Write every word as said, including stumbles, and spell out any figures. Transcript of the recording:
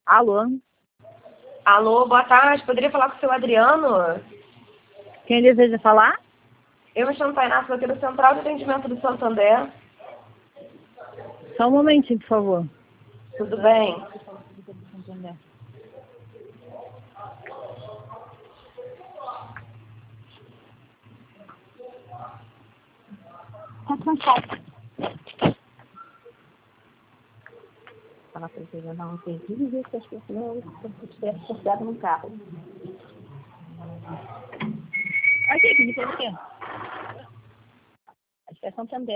Alô? Alô, boa tarde. Poderia falar com o seu Adriano? Quem deseja falar? Eu me chamo Tainá, sou aqui do Central de Atendimento do Santander. Só um momentinho, por favor. Tudo bem? Tá cansado. Falar pra ele, não, tem que dizer que as pessoas estiverem associadas no carro. Aqui, que me tem aqui. A estação também.